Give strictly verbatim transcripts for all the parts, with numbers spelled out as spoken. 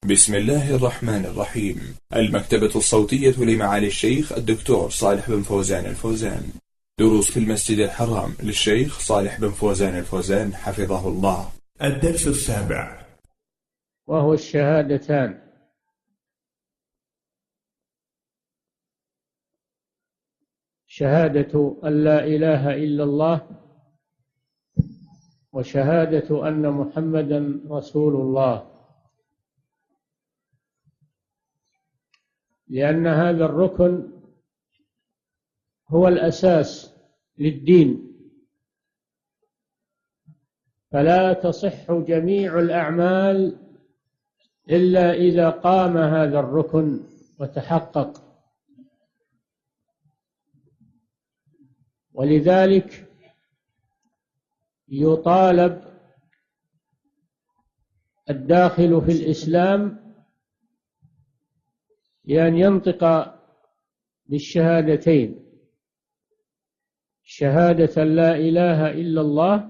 بسم الله الرحمن الرحيم. المكتبة الصوتية لمعالي الشيخ الدكتور صالح بن فوزان الفوزان. دروس في المسجد الحرام للشيخ صالح بن فوزان الفوزان حفظه الله. الدرس السابع، وهو الشهادتان. شهادة أن لا إله إلا الله، وشهادة أن محمدا رسول الله، لأن هذا الركن هو الأساس للدين، فلا تصح جميع الأعمال إلا إذا قام هذا الركن وتحقق. ولذلك يطالب الداخل في الإسلام بأن ينطق بالشهادتين: شهادة لا إله إلا الله،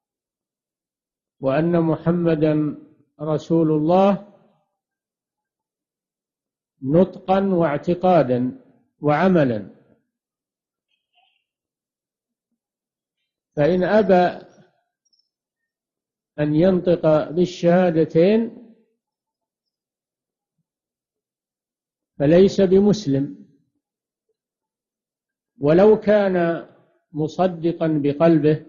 وأن محمدا رسول الله، نطقا واعتقادا وعملا. فإن أبى أن ينطق بالشهادتين فليس بمسلم، ولو كان مصدقا بقلبه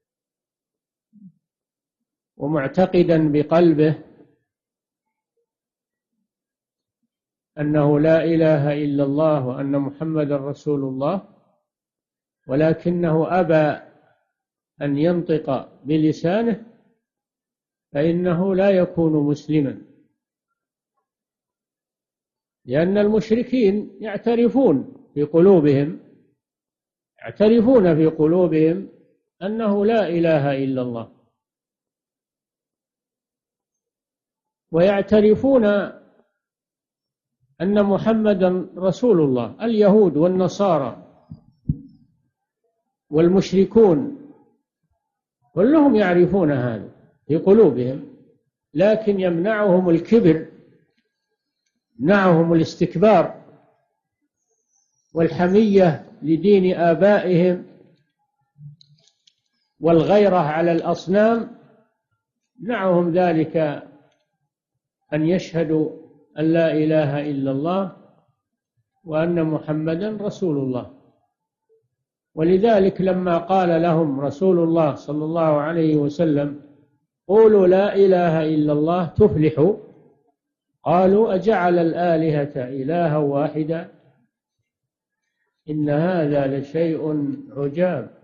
ومعتقدا بقلبه أنه لا إله إلا الله وأن محمدا رسول الله، ولكنه أبى أن ينطق بلسانه، فإنه لا يكون مسلما، لأن المشركين يعترفون في قلوبهم يعترفون في قلوبهم أنه لا إله إلا الله، ويعترفون أن محمدا رسول الله. اليهود والنصارى والمشركون كلهم يعرفون هذا في قلوبهم، لكن يمنعهم الكبر، يمنعهم الاستكبار والحمية لدين آبائهم والغيرة على الأصنام، يمنعهم ذلك أن يشهدوا أن لا إله إلا الله وأن محمدا رسول الله. ولذلك لما قال لهم رسول الله صلى الله عليه وسلم: قولوا لا إله إلا الله تفلحوا، قالوا: أجعل الآلهة إلها واحدا إن هذا لشيء عجاب.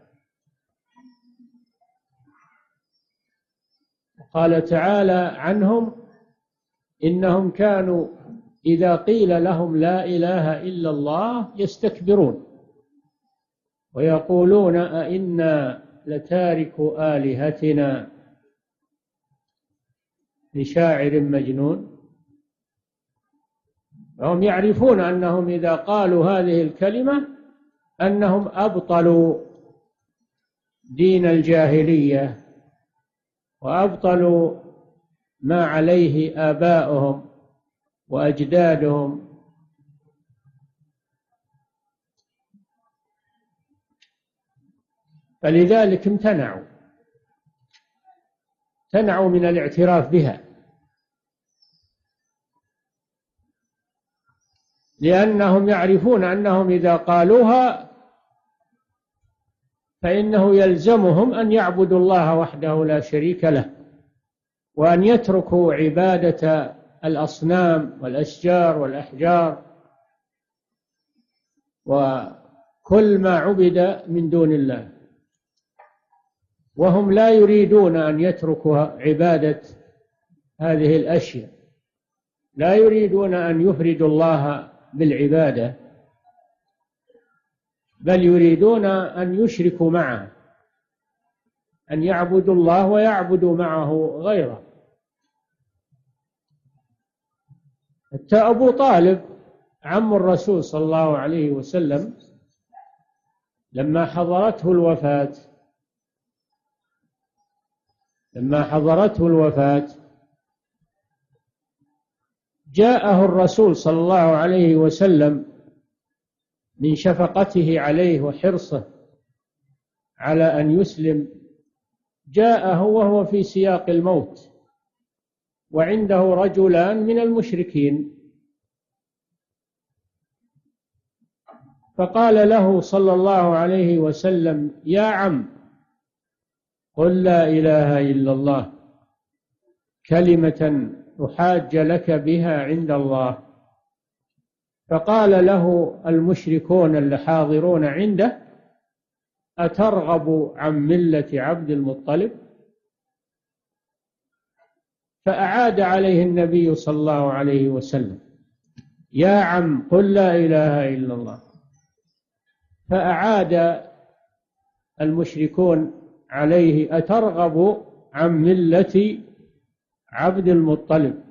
قال تعالى عنهم: إنهم كانوا إذا قيل لهم لا إله إلا الله يستكبرون ويقولون أئنا لتاركو آلهتنا لشاعر مجنون. هم يعرفون أنهم إذا قالوا هذه الكلمة أنهم أبطلوا دين الجاهلية وأبطلوا ما عليه آباؤهم وأجدادهم. فلذلك امتنعوا امتنعوا من الاعتراف بها، لأنهم يعرفون أنهم إذا قالوها فإنه يلزمهم أن يعبدوا الله وحده لا شريك له، وأن يتركوا عبادة الأصنام والأشجار والأحجار وكل ما عبد من دون الله. وهم لا يريدون أن يتركوا عبادة هذه الأشياء، لا يريدون أن يفردوا الله بالعبادة، بل يريدون أن يشركوا معه، أن يعبدوا الله ويعبدوا معه غيره. حتى أبو طالب عم الرسول صلى الله عليه وسلم لما حضرته الوفاة لما حضرته الوفاة جاءه الرسول صلى الله عليه وسلم من شفقته عليه وحرصه على أن يسلم، جاءه وهو في سياق الموت وعنده رجلان من المشركين، فقال له صلى الله عليه وسلم: يا عم، قل لا إله إلا الله كلمة أحاج لك بها عند الله. فقال له المشركون اللي حاضرون عنده: أترغب عن ملة عبد المطلب؟ فأعاد عليه النبي صلى الله عليه وسلم: يا عم، قل لا إله إلا الله. فأعاد المشركون عليه: أترغب عن ملة عبد المطلب؟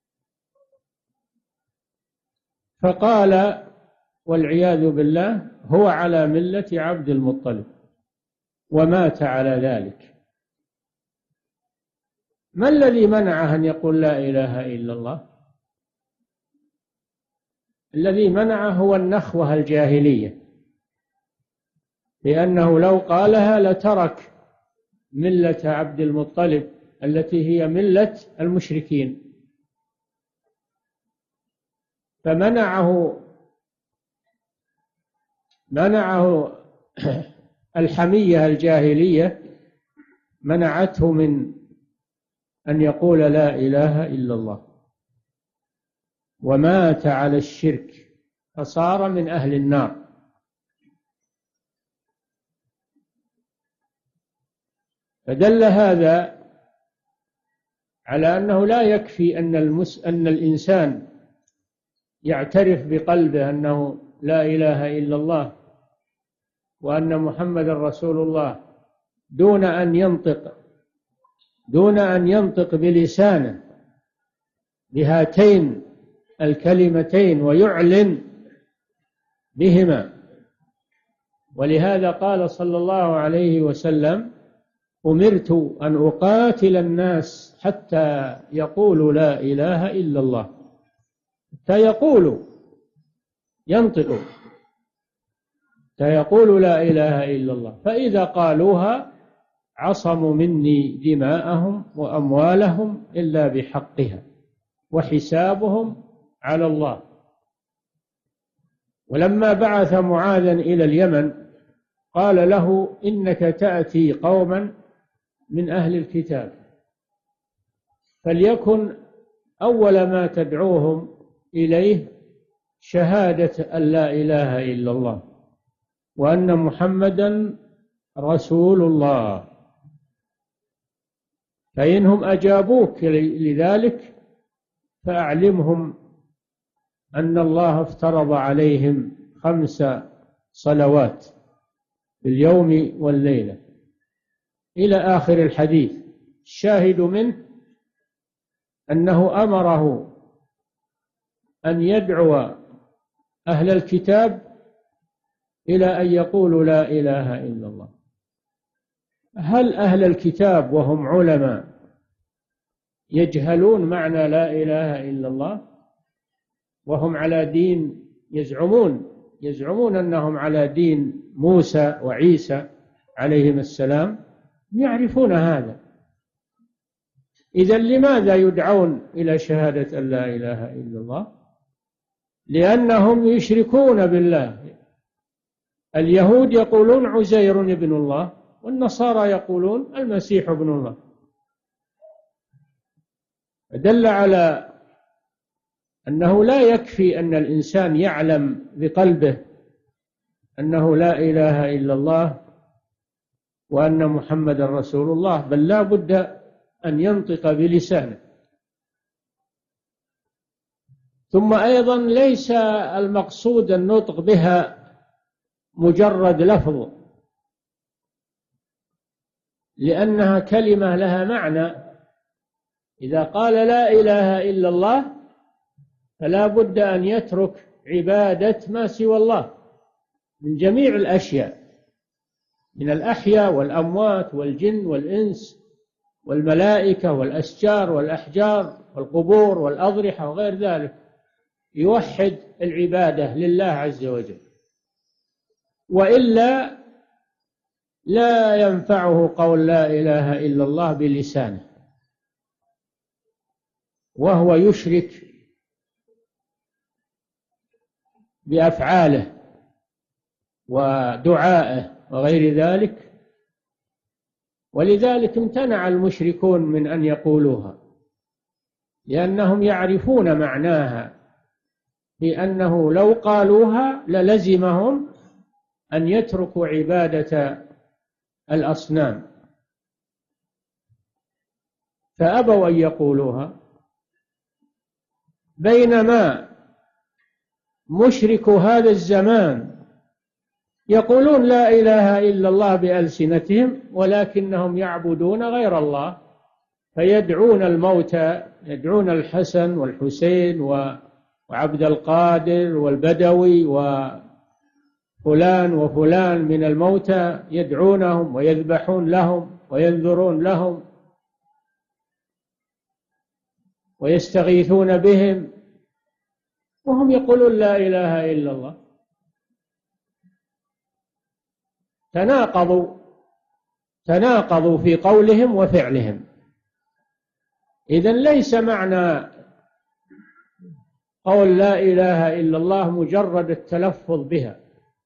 فقال والعياذ بالله: هو على ملة عبد المطلب، ومات على ذلك. ما الذي منعه أن يقول لا إله إلا الله؟ الذي منعه هو النخوة الجاهلية، لأنه لو قالها لترك ملة عبد المطلب التي هي ملة المشركين، فمنعه منعه الحمية الجاهلية، منعته من أن يقول لا إله إلا الله، ومات على الشرك فصار من أهل النار. فدل هذا على أنه لا يكفي أن, المس... أن الإنسان يعترف بقلبه أنه لا إله إلا الله وأن محمد رسول الله دون أن ينطق دون أن ينطق بلسانه بهاتين الكلمتين ويعلن بهما. ولهذا قال صلى الله عليه وسلم: أمرت أن أقاتل الناس حتى يقولوا لا إله إلا الله، حتى يقولوا ينطقوا حتى يقولوا لا إله إلا الله، فإذا قالوها عصموا مني دماءهم وأموالهم إلا بحقها وحسابهم على الله. ولما بعث معاذا إلى اليمن قال له: إنك تأتي قوما من أهل الكتاب، فليكن أول ما تدعوهم إليه شهادة أن لا إله إلا الله وأن محمدا رسول الله، فإنهم أجابوك لذلك فأعلمهم أن الله افترض عليهم خمس صلوات باليوم والليلة إلى آخر الحديث. الشاهد منه أنه أمره أن يدعو أهل الكتاب إلى أن يقولوا لا إله إلا الله. هل أهل الكتاب وهم علماء يجهلون معنى لا إله إلا الله وهم على دين يزعمون يزعمون أنهم على دين موسى وعيسى عليهم السلام؟ يعرفون هذا. إذن لماذا يدعون إلى شهادة أن لا إله إلا الله؟ لأنهم يشركون بالله. اليهود يقولون عزير ابن الله، والنصارى يقولون المسيح ابن الله. دل على أنه لا يكفي أن الإنسان يعلم بقلبه أنه لا إله إلا الله وأن محمد رسول الله، بل لا بد أن ينطق بلسانه. ثم أيضا ليس المقصود النطق بها مجرد لفظ، لأنها كلمة لها معنى. إذا قال لا إله إلا الله فلا بد أن يترك عبادة ما سوى الله من جميع الأشياء، من الأحياء والأموات والجن والإنس والملائكة والأشجار والأحجار والقبور والأضرحة وغير ذلك، يوحد العبادة لله عز وجل، وإلا لا ينفعه قول لا إله إلا الله بلسانه، وهو يشرك بأفعاله ودعائه وغير ذلك. ولذلك امتنع المشركون من أن يقولوها، لأنهم يعرفون معناها، بأنه لو قالوها للزمهم أن يتركوا عبادة الأصنام، فأبوا أن يقولوها. بينما مشرك هذا الزمان يقولون لا إله إلا الله بألسنتهم، ولكنهم يعبدون غير الله، فيدعون الموتى، يدعون الحسن والحسين وعبد القادر والبدوي وفلان وفلان من الموتى، يدعونهم ويذبحون لهم وينذرون لهم ويستغيثون بهم، وهم يقولون لا إله إلا الله. تناقضوا تناقضوا في قولهم وفعلهم. إذن ليس معنى قول لا إله إلا الله مجرد التلفظ بها،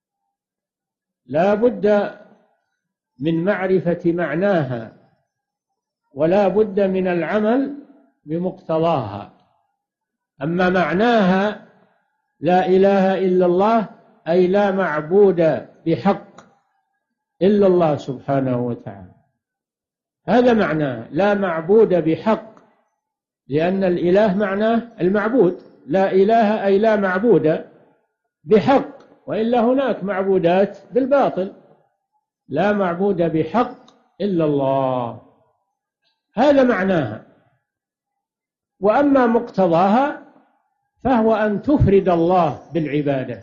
لا بد من معرفة معناها، ولا بد من العمل بمقتضاها. أما معناها لا إله إلا الله أي لا معبود بحق إلا الله سبحانه وتعالى، هذا معناه لا معبود بحق، لأن الإله معناه المعبود، لا إله أي لا معبود بحق، وإلا هناك معبودات بالباطل، لا معبود بحق إلا الله، هذا معناها. وأما مقتضاها فهو أن تفرد الله بالعبادة،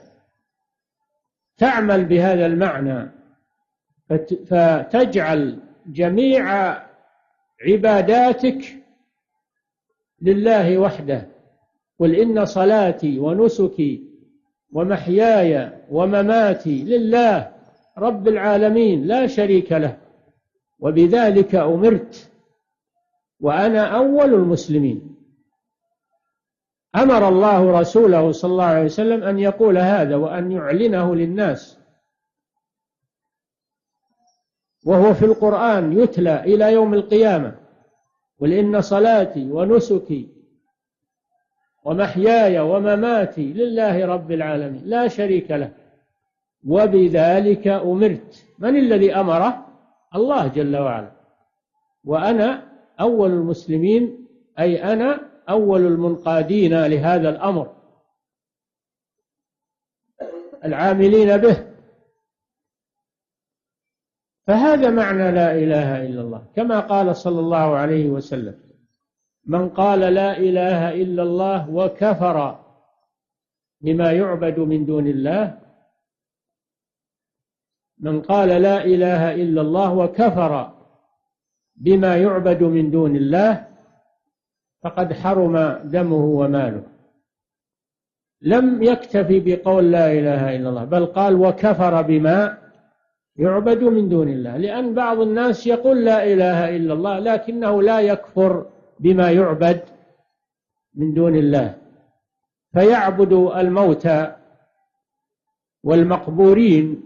تعمل بهذا المعنى، فتجعل جميع عباداتك لله وحده. قل إن صلاتي ونسكي ومحياي ومماتي لله رب العالمين لا شريك له، وبذلك أمرت وأنا أول المسلمين. أمر الله رسوله صلى الله عليه وسلم أن يقول هذا وأن يعلنه للناس، وهو في القرآن يتلى إلى يوم القيامة. قل إن صلاتي ونسكي ومحياي ومماتي لله رب العالمين لا شريك له وبذلك أمرت. من الذي أمره؟ الله جل وعلا. وأنا أول المسلمين أي أنا أول المنقادين لهذا الأمر العاملين به. فهذا معنى لا إله إلا الله، كما قال صلى الله عليه وسلم: من قال لا إله إلا الله وكفر بما يعبد من دون الله، من قال لا إله إلا الله وكفر بما يعبد من دون الله فقد حرم دمه وماله. لم يكتفي بقول لا إله إلا الله، بل قال وكفر بما يعبد من دون الله، لأن بعض الناس يقول لا إله إلا الله لكنه لا يكفر بما يعبد من دون الله، فيعبد الموتى والمقبورين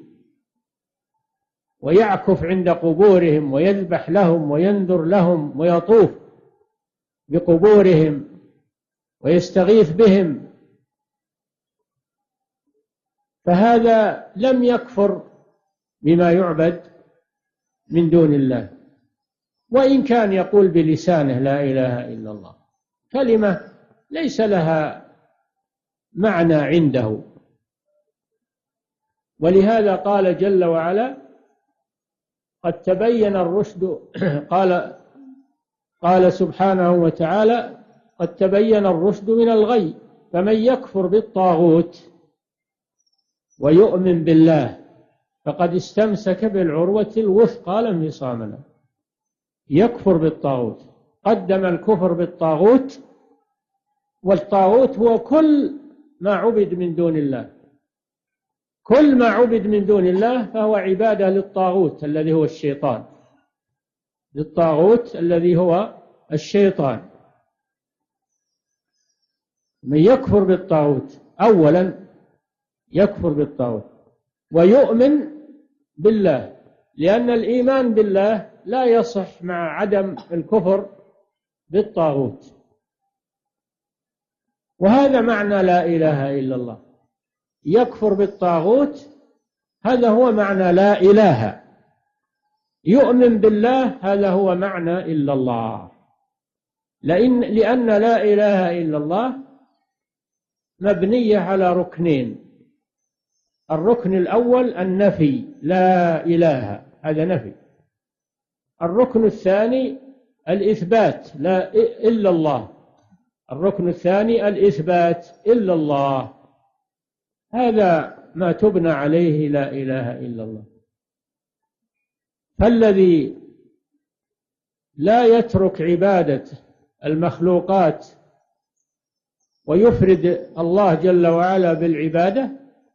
ويعكف عند قبورهم ويذبح لهم وينذر لهم ويطوف بقبورهم ويستغيث بهم، فهذا لم يكفر بما يعبد من دون الله، وإن كان يقول بلسانه لا إله إلا الله، كلمة ليس لها معنى عنده. ولهذا قال جل وعلا: قد تبين الرشد قال قال سبحانه وتعالى: قد تبين الرشد من الغي، فمن يكفر بالطاغوت ويؤمن بالله فقد استمسك بالعروة الوثقى لا انفصام لها. يكفر بالطاغوت، قدم الكفر بالطاغوت، والطاغوت هو كل ما عبد من دون الله، كل ما عبد من دون الله فهو عبادة للطاغوت الذي هو الشيطان، للطاغوت الذي هو الشيطان. من يكفر بالطاغوت أولا يكفر بالطاغوت ويؤمن بالله، لأن الإيمان بالله لا يصح مع عدم الكفر بالطاغوت. وهذا معنى لا إله إلا الله، يكفر بالطاغوت هذا هو معنى لا إله، يؤمن بالله هذا هو معنى إلا الله. لأن, لأن لا إله إلا الله مبنية على ركنين، الركن الأول النفي، لا إله، هذا نفي. الركن الثاني الإثبات، لا إلا الله. الركن الثاني الإثبات إلا الله، هذا ما تبنى عليه لا إله إلا الله. فالذي لا يترك عبادة المخلوقات ويفرد الله جل وعلا بالعبادة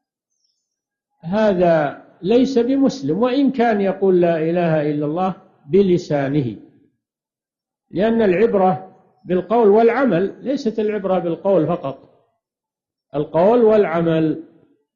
هذا ليس بمسلم، وإن كان يقول لا إله إلا الله بلسانه، لأن العبرة بالقول والعمل، ليست العبرة بالقول فقط، القول والعمل.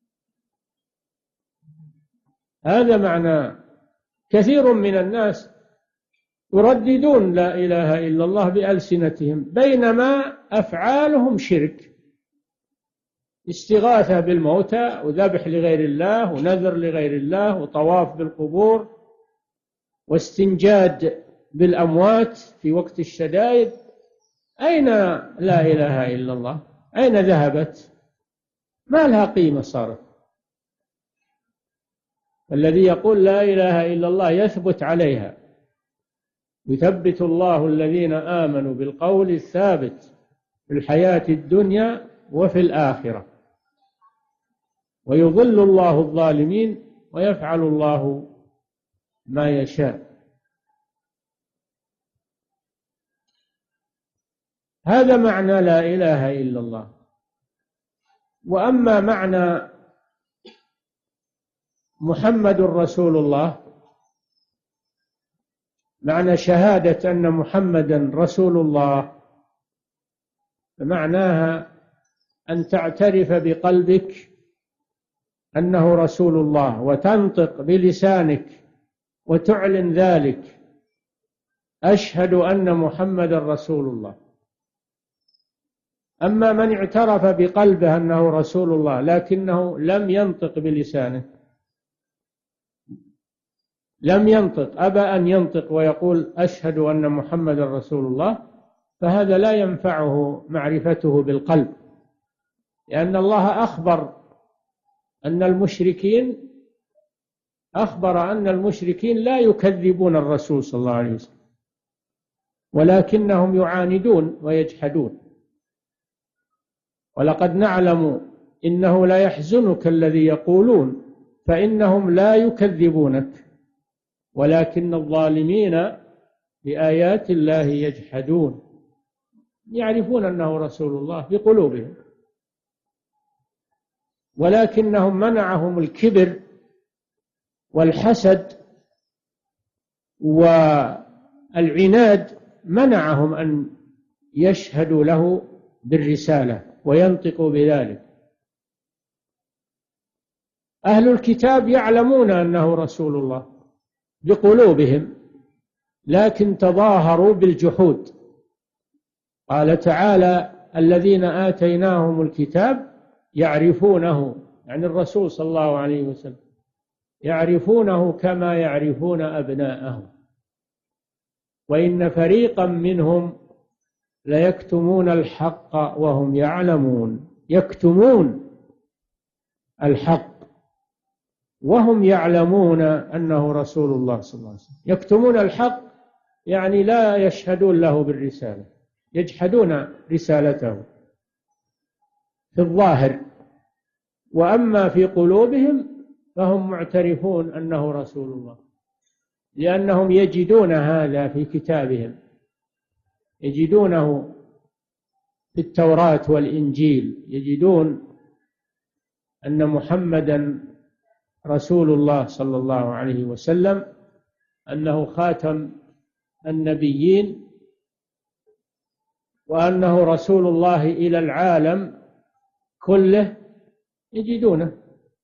هذا معنى كثير من الناس يرددون لا إله إلا الله بألسنتهم بينما أفعالهم شرك، استغاثة بالموتى وذبح لغير الله ونذر لغير الله وطواف بالقبور واستنجاد بالأموات في وقت الشدائد. أين لا إله إلا الله؟ أين ذهبت؟ ما لها قيمة صارت. الذي يقول لا إله إلا الله يثبت عليها، يثبت الله الذين آمنوا بالقول الثابت في الحياة الدنيا وفي الآخرة، ويضل الله الظالمين ويفعل الله ما يشاء. هذا معنى لا إله إلا الله. وأما معنى محمد رسول الله، معنى شهادة أن محمدا رسول الله، فمعناها أن تعترف بقلبك أنه رسول الله وتنطق بلسانك وتعلن ذلك، أشهد أن محمدا رسول الله. أما من اعترف بقلبه أنه رسول الله لكنه لم ينطق بلسانه، لم ينطق، أبى أن ينطق ويقول أشهد أن محمدا رسول الله، فهذا لا ينفعه معرفته بالقلب، لأن الله أخبر أن المشركين أخبر أن المشركين لا يكذبون الرسول صلى الله عليه وسلم، ولكنهم يعاندون ويجحدون. ولقد نعلم إنه لا يحزنك الذي يقولون فإنهم لا يكذبونك ولكن الظالمين بآيات الله يجحدون. يعرفون أنه رسول الله بقلوبهم، ولكنهم منعهم الكبر والحسد والعناد، منعهم أن يشهدوا له بالرسالة وينطقوا بذلك. أهل الكتاب يعلمون أنه رسول الله بقلوبهم، لكن تظاهروا بالجحود. قال تعالى الذين آتيناهم الكتاب يعرفونه، يعني الرسول صلى الله عليه وسلم، يعرفونه كما يعرفون أبناءهم وإن فريقا منهم ليكتمون الحق وهم يعلمون. يكتمون الحق وهم يعلمون أنه رسول الله صلى الله عليه وسلم. يكتمون الحق يعني لا يشهدون له بالرسالة، يجحدون رسالته في الظاهر، وأما في قلوبهم فهم معترفون أنه رسول الله، لأنهم يجدون هذا في كتابهم، يجدونه في التوراة والإنجيل، يجدون أن محمدا رسول الله صلى الله عليه وسلم، أنه خاتم النبيين، وأنه رسول الله إلى العالم كله، يجدونه.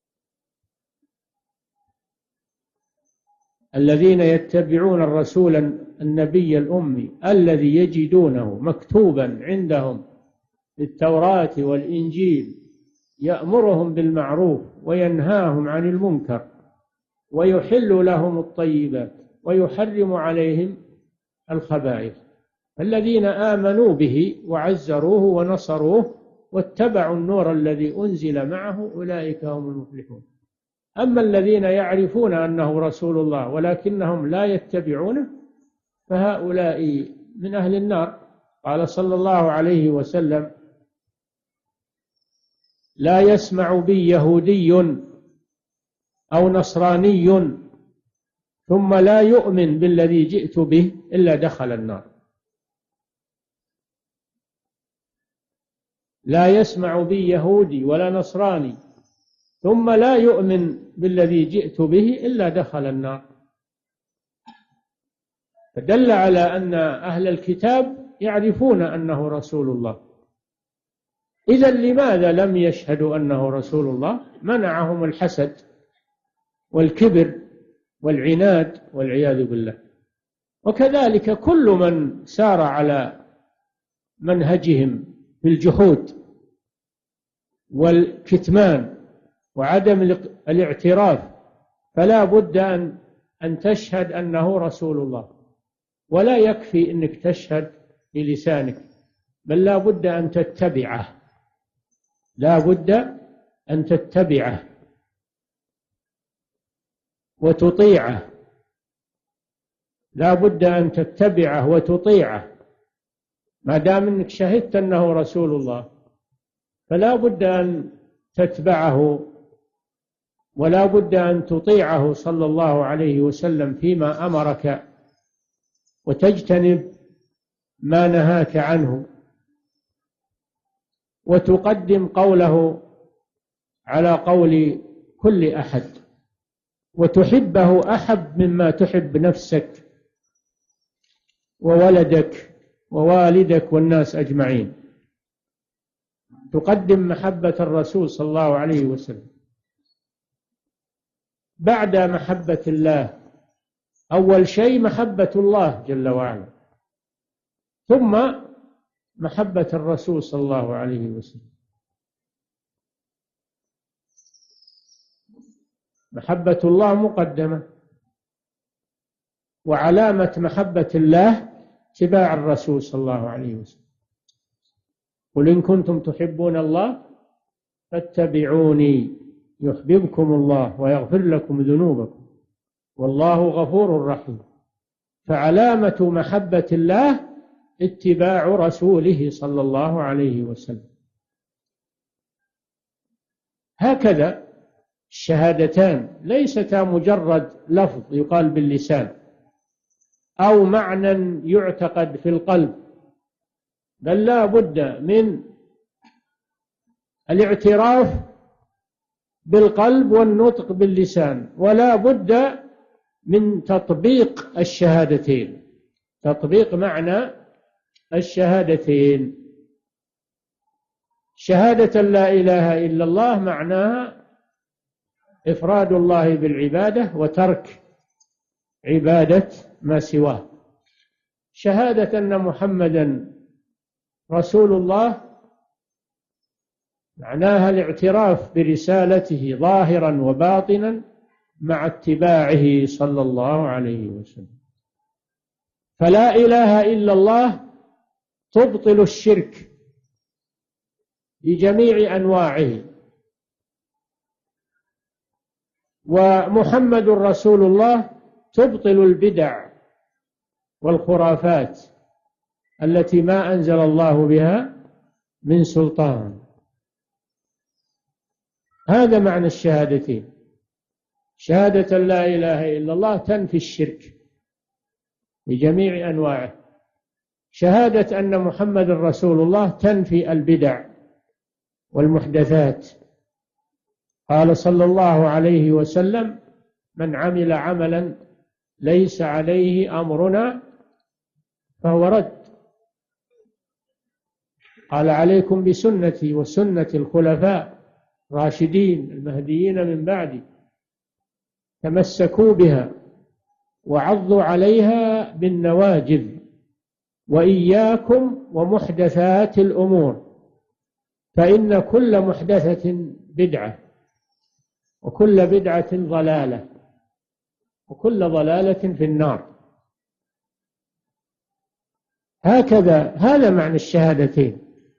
الذين يتبعون الرسول النبي الأمي الذي يجدونه مكتوبا عندهم في التوراة والإنجيل يأمرهم بالمعروف وينهاهم عن المنكر ويحل لهم الطيبات ويحرم عليهم الخبائث. الذين آمنوا به وعزروه ونصروه واتبعوا النور الذي أنزل معه أولئك هم المفلحون. أما الذين يعرفون أنه رسول الله ولكنهم لا يتبعونه فهؤلاء من أهل النار. قال صلى الله عليه وسلم: لا يسمع بي يهودي أو نصراني ثم لا يؤمن بالذي جئت به إلا دخل النار. لا يسمع بي يهودي ولا نصراني ثم لا يؤمن بالذي جئت به إلا دخل النار. فدل على أن أهل الكتاب يعرفون أنه رسول الله. إذن لماذا لم يشهدوا أنه رسول الله؟ منعهم الحسد والكبر والعناد والعياذ بالله. وكذلك كل من سار على منهجهم في الجحود والكتمان وعدم الاعتراف فلا بد أن أن تشهد أنه رسول الله. ولا يكفي أنك تشهد بلسانك، بل لا بد أن تتبعه، لا بد أن تتبعه وتطيعه، لا بد أن تتبعه وتطيعه. ما دام أنك شهدت أنه رسول الله فلا بد أن تتبعه ولا بد أن تطيعه صلى الله عليه وسلم فيما أمرك وتجتنب ما نهاك عنه، وتقدم قوله على قول كل أحد، وتحبه أحب مما تحب نفسك وولدك ووالدك والناس أجمعين. تقدم محبة الرسول صلى الله عليه وسلم بعد محبة الله. أول شيء محبة الله جل وعلا، ثم محبة الرسول صلى الله عليه وسلم. محبة الله مقدمة، وعلامة محبة الله اتباع الرسول صلى الله عليه وسلم. قل إن كنتم تحبون الله فاتبعوني يحببكم الله ويغفر لكم ذنوبكم والله غفور رحيم. فعلامة محبة الله اتباع رسوله صلى الله عليه وسلم. هكذا الشهادتان ليستا مجرد لفظ يقال باللسان أو معنى يعتقد في القلب، بل لا بد من الاعتراف بالقلب والنطق باللسان، ولا بد من تطبيق الشهادتين، تطبيق معنى الشهادتين. شهادة لا إله إلا الله معناها إفراد الله بالعبادة وترك عبادة ما سواه. شهادة أن محمدا رسول الله معناها الاعتراف برسالته ظاهرا وباطنا مع اتباعه صلى الله عليه وسلم. فلا إله إلا الله تبطل الشرك بجميع أنواعه، ومحمد رسول الله تبطل البدع والخرافات التي ما أنزل الله بها من سلطان. هذا معنى الشهادتين. شهادة لا إله إلا الله تنفي الشرك بجميع أنواعه. شهادة أن محمد رسول الله تنفي البدع والمحدثات. قال صلى الله عليه وسلم: من عمل عملا ليس عليه أمرنا فهو رد. قال: عليكم بسنتي وسنة الخلفاء الراشدين المهديين من بعدي، تمسكوا بها وعضوا عليها بالنواجذ، وإياكم ومحدثات الأمور، فإن كل محدثة بدعة، وكل بدعة ضلالة، وكل ضلالة في النار. هكذا، هذا معنى الشهادتين،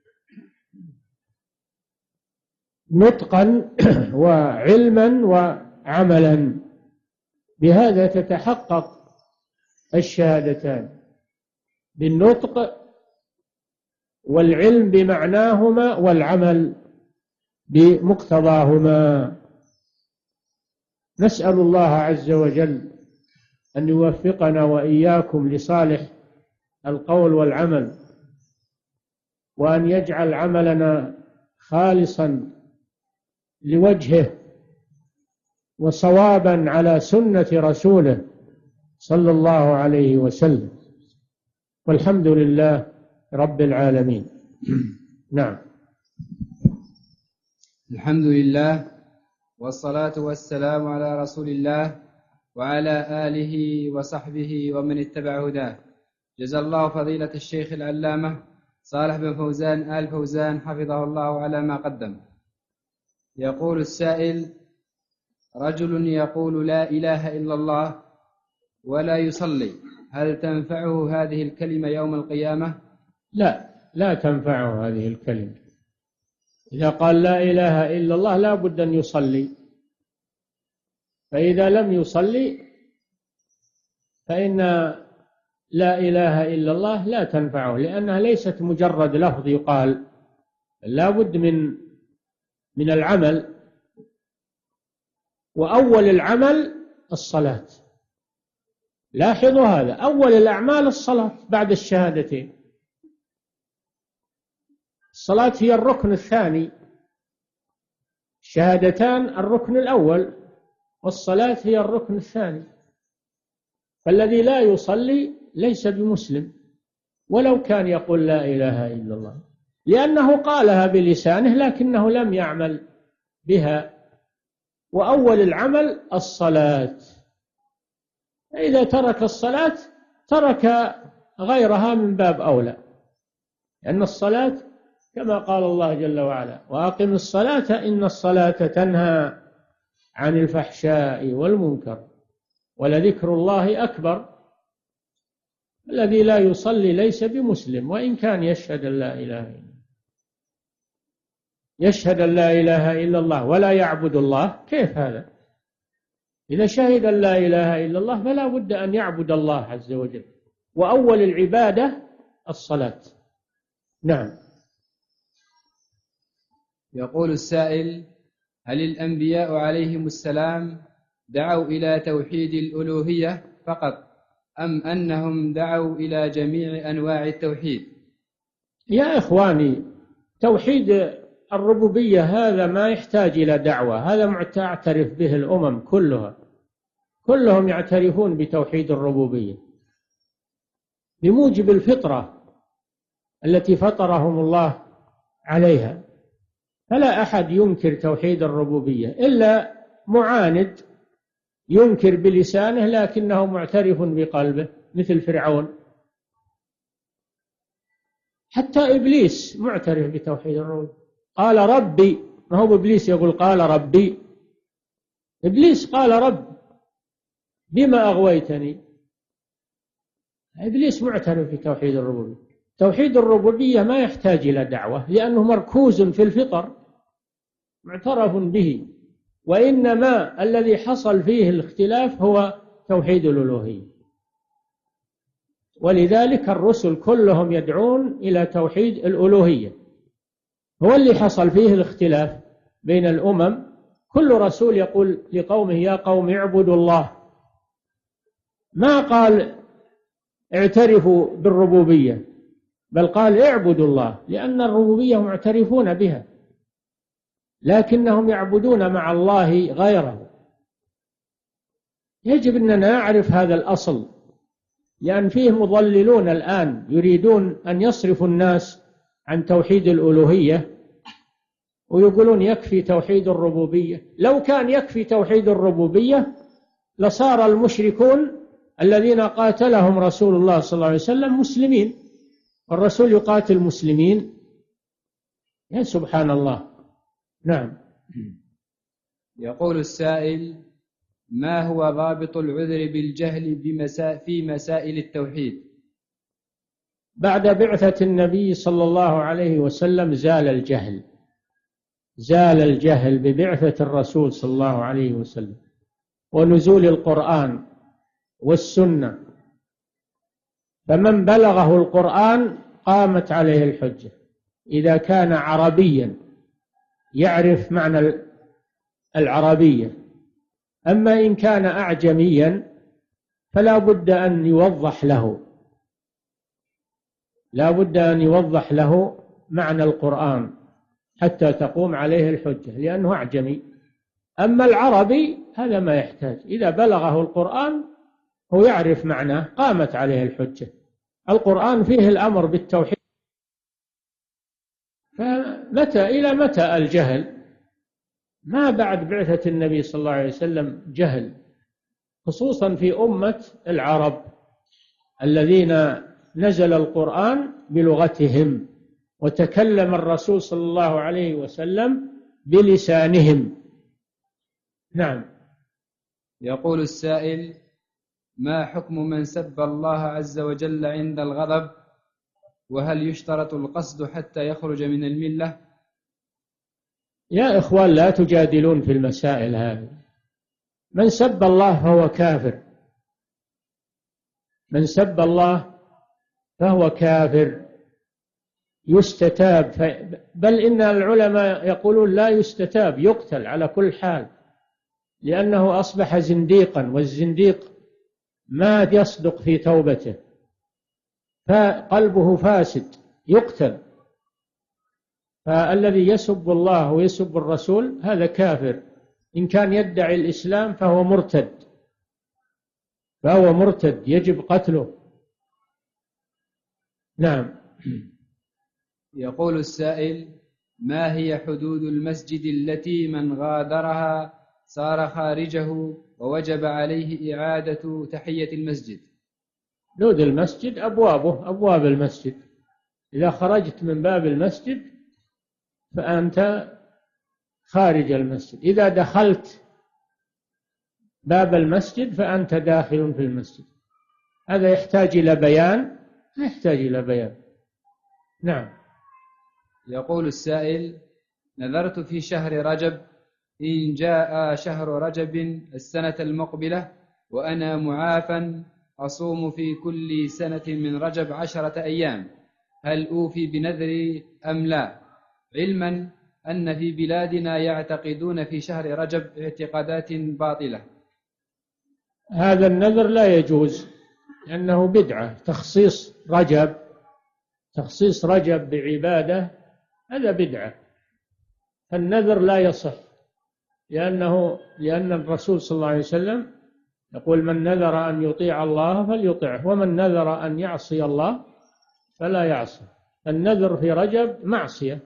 نطقا وعلما وعملا. بهذا تتحقق الشهادتان، بالنطق والعلم بمعناهما والعمل بمقتضاهما. نسأل الله عز وجل أن يوفقنا وإياكم لصالح القول والعمل، وأن يجعل عملنا خالصا لوجهه وصوابا على سنة رسوله صلى الله عليه وسلم. والحمد لله رب العالمين. نعم. الحمد لله والصلاة والسلام على رسول الله وعلى آله وصحبه ومن اتبع هداه. جزا الله فضيلة الشيخ العلامة صالح بن فوزان آل فوزان حفظه الله على ما قدم. يقول السائل: رجل يقول لا إله إلا الله ولا يصلي، هل تنفعه هذه الكلمة يوم القيامة؟ لا، لا تنفعه هذه الكلمة. إذا قال لا إله إلا الله لا بد أن يصلي، فإذا لم يصلي فإن لا إله إلا الله لا تنفعه، لأنها ليست مجرد لفظ يقال، لا بد من من العمل، وأول العمل الصلاة. لاحظوا هذا، أول الأعمال الصلاة بعد الشهادتين. الصلاة هي الركن الثاني، الشهادتان الركن الأول، والصلاة هي الركن الثاني. فالذي لا يصلي ليس بمسلم ولو كان يقول لا إله إلا الله، لأنه قالها بلسانه لكنه لم يعمل بها. وأول العمل الصلاة، إذا ترك الصلاة ترك غيرها من باب أولى، لأن الصلاة كما قال الله جل وعلا: وأقم الصلاة إن الصلاة تنهى عن الفحشاء والمنكر ولذكر الله أكبر. الذي لا يصلي ليس بمسلم وإن كان يشهد أن لا إله إلا الله، يشهد أن لا إله إلا الله ولا يعبد الله، كيف هذا؟ إذا شهد أن لا إله إلا الله فلا بد أن يعبد الله عز وجل، وأول العبادة الصلاة. نعم. يقول السائل: هل الأنبياء عليهم السلام دعوا إلى توحيد الألوهية فقط، أم أنهم دعوا إلى جميع أنواع التوحيد؟ يا إخواني، توحيد الربوبية هذا ما يحتاج إلى دعوة، هذا تعترف به الأمم كلها، كلهم يعترفون بتوحيد الربوبية بموجب الفطرة التي فطرهم الله عليها. فلا أحد ينكر توحيد الربوبية إلا معاند ينكر بلسانه لكنه معترف بقلبه، مثل فرعون. حتى إبليس معترف بتوحيد الربوبية، قال ربي، ما هو إبليس يقول قال ربي، إبليس قال رب بما أغويتني. إبليس معترف بتوحيد الربوبية. توحيد الربوبية ما يحتاج إلى دعوة لأنه مركوز في الفطر معترف به، وإنما الذي حصل فيه الاختلاف هو توحيد الألوهية. ولذلك الرسل كلهم يدعون إلى توحيد الألوهية، هو اللي حصل فيه الاختلاف بين الأمم. كل رسول يقول لقومه: يا قوم اعبدوا الله، ما قال اعترفوا بالربوبية، بل قال اعبدوا الله، لأن الربوبية معترفون بها، لكنهم يعبدون مع الله غيره. يجب أننا نعرف هذا الأصل، لأن فيه مضللون الآن يريدون أن يصرفوا الناس عن توحيد الألوهية، ويقولون يكفي توحيد الربوبية. لو كان يكفي توحيد الربوبية لصار المشركون الذين قاتلهم رسول الله صلى الله عليه وسلم مسلمين، والرسول يقاتل مسلمين. يا سبحان الله. نعم. يقول السائل: ما هو ضابط العذر بالجهل بمسا... في مسائل التوحيد؟ بعد بعثة النبي صلى الله عليه وسلم زال الجهل، زال الجهل ببعثة الرسول صلى الله عليه وسلم ونزول القرآن والسنة، فمن بلغه القرآن قامت عليه الحجة إذا كان عربيا يعرف معنى العربية. أما إن كان أعجميا فلا بد أن يوضح له لا بد أن يوضح له معنى القرآن حتى تقوم عليه الحجة، لأنه أعجمي. أما العربي هذا ما يحتاج، إذا بلغه القرآن هو يعرف معناه قامت عليه الحجة. القرآن فيه الأمر بالتوحيد، فمتى إلى متى الجهل؟ ما بعد بعثة النبي صلى الله عليه وسلم جهل، خصوصا في أمة العرب الذين نزل القرآن بلغتهم وتكلم الرسول صلى الله عليه وسلم بلسانهم. نعم. يقول السائل: ما حكم من سب الله عز وجل عند الغضب؟ وهل يشترط القصد حتى يخرج من الملة؟ يا إخوان، لا تجادلون في المسائل هذه. من سب الله فهو كافر، من سب الله فهو كافر يستتاب، بل إن العلماء يقولون لا يستتاب، يقتل على كل حال، لأنه أصبح زنديقا، والزنديق ما يصدق في توبته، فقلبه فاسد، يقتل. فالذي يسب الله ويسب الرسول هذا كافر، إن كان يدعي الإسلام فهو مرتد، فهو مرتد يجب قتله. نعم. يقول السائل: ما هي حدود المسجد التي من غادرها صار خارجه ووجب عليه إعادة تحية المسجد؟ حدود المسجد أبوابه، أبواب المسجد. إذا خرجت من باب المسجد فأنت خارج المسجد، إذا دخلت باب المسجد فأنت داخل في المسجد. هذا يحتاج إلى بيان؟ لا يحتاج إلى بيان. نعم. يقول السائل: نذرت في شهر رجب إن جاء شهر رجب السنة المقبلة وأنا معافى أصوم في كل سنة من رجب عشرة أيام، هل أوفي بنذري أم لا؟ علما أن في بلادنا يعتقدون في شهر رجب اعتقادات باطلة. هذا النذر لا يجوز، لأنه بدعة. تخصيص رجب تخصيص رجب بعبادة هذا بدعة، فالنذر لا يصح، لأنه لأن الرسول صلى الله عليه وسلم يقول: من نذر أن يطيع الله فليطعه، ومن نذر أن يعصي الله فلا يعصي. النذر في رجب معصية،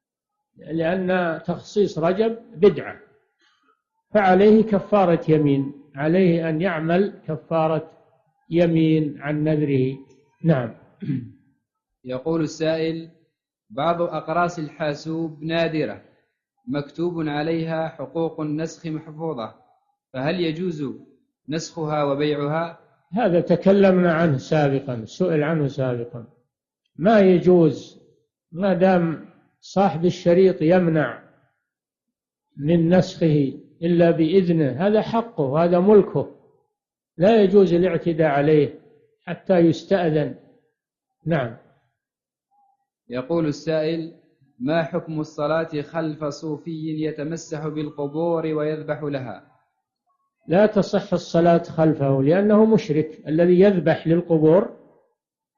لأن تخصيص رجب بدعة، فعليه كفارة يمين، عليه أن يعمل كفارة يمين عن نذره. نعم. يقول السائل: بعض أقراص الحاسوب نادرة مكتوب عليها حقوق النسخ محفوظة، فهل يجوز نسخها وبيعها؟ هذا تكلمنا عنه سابقا، سئل عنه سابقا. ما يجوز ما دام صاحب الشريط يمنع من نسخه إلا بإذنه، هذا حقه، هذا ملكه، لا يجوز الاعتداء عليه حتى يستأذن. نعم. يقول السائل: ما حكم الصلاة خلف صوفي يتمسح بالقبور ويذبح لها؟ لا تصح الصلاة خلفه، لأنه مشرك. الذي يذبح للقبور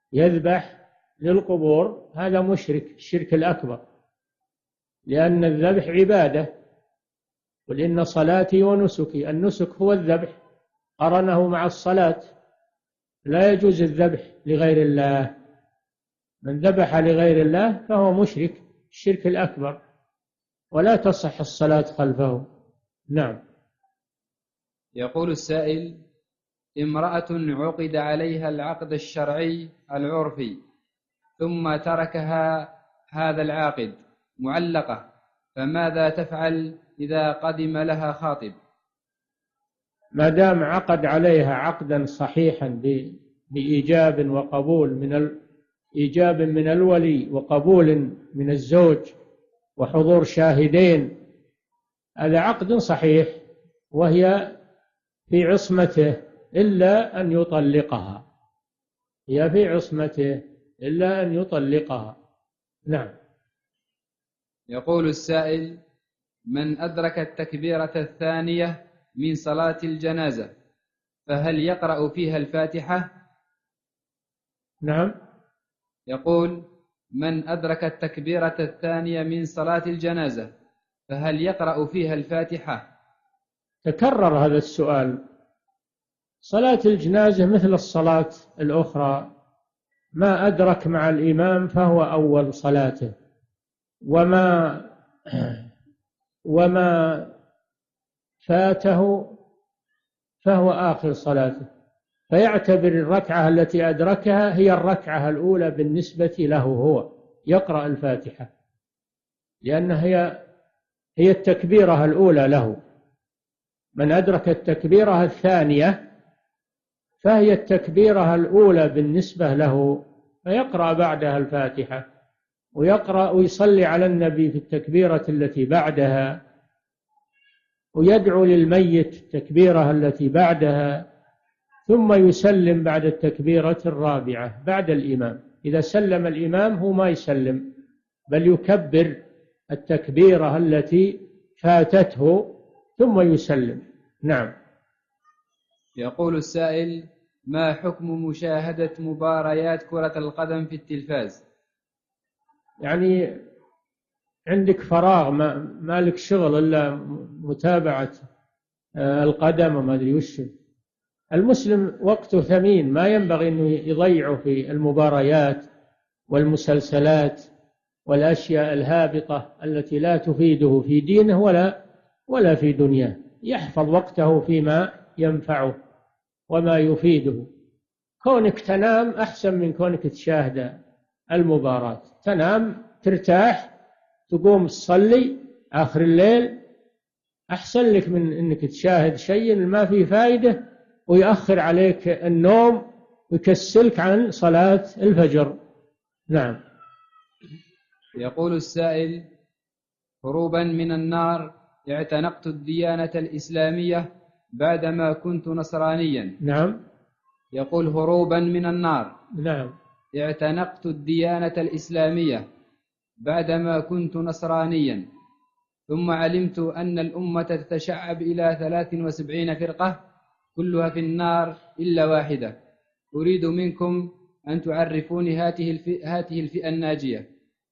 يذبح للقبور هذا مشرك الشرك الأكبر، لأن الذبح عبادة. قل إن صلاتي ونسكي، النسك هو الذبح، قرنه مع الصلاة. لا يجوز الذبح لغير الله، من ذبح لغير الله فهو مشرك الشرك الأكبر، ولا تصح الصلاة خلفه. نعم. يقول السائل: امرأة عقد عليها العقد الشرعي العرفي ثم تركها هذا العاقد معلقة، فماذا تفعل إذا قدم لها خاطب؟ ما دام عقد عليها عقدا صحيحا بإيجاب وقبول من إيجاب من الولي وقبول من الزوج وحضور شاهدين، هذا عقد صحيح وهي في عصمته إلا أن يطلقها، هي في عصمته إلا أن يطلقها. نعم. يقول السائل: من أدرك التكبيرة الثانية من صلاة الجنازة فهل يقرأ فيها الفاتحة؟ نعم. يقول: من أدرك التكبيرة الثانية من صلاة الجنازة فهل يقرأ فيها الفاتحة؟ تكرر هذا السؤال. صلاة الجنازة مثل الصلاة الأخرى، ما أدرك مع الإمام فهو أول صلاته، وما وما فاته فهو آخر صلاته، فيعتبر الركعة التي أدركها هي الركعة الأولى بالنسبة له، هو يقرأ الفاتحة لأنها هي هي التكبيرة الأولى له. من أدرك التكبيرة الثانية فهي التكبيرة الأولى بالنسبة له، فيقرأ بعدها الفاتحة، ويقرأ ويصلي على النبي في التكبيرة التي بعدها، ويدعو للميت التكبيرة التي بعدها، ثم يسلم بعد التكبيرة الرابعة بعد الإمام. إذا سلم الإمام هو ما يسلم، بل يكبر التكبيرة التي فاتته ثم يسلم. نعم. يقول السائل: ما حكم مشاهدة مباريات كرة القدم في التلفاز؟ يعني عندك فراغ، ما, ما لك شغل إلا متابعة القدم وما أدري وش. المسلم وقته ثمين، ما ينبغي أنه يضيعه في المباريات والمسلسلات والأشياء الهابطة التي لا تفيده في دينه ولا ولا في دنياه. يحفظ وقته فيما ينفعه وما يفيده. كونك تنام أحسن من كونك تشاهد المباراة. تنام ترتاح، تقوم تصلي آخر الليل، أحسن لك من أنك تشاهد شيء ما فيه فائدة ويأخر عليك النوم ويكسلك عن صلاة الفجر. نعم. يقول السائل: هروبا من النار اعتنقت الديانة الإسلامية بعدما كنت نصرانيا. نعم. يقول: هروبا من النار نعم اعتنقت الديانة الإسلامية بعدما كنت نصرانيا، ثم علمت أن الأمة تتشعب إلى ثلاث وسبعين فرقة كلها في النار إلا واحدة. أريد منكم أن تعرفوني هذه الفئة, هذه الفئة الناجية.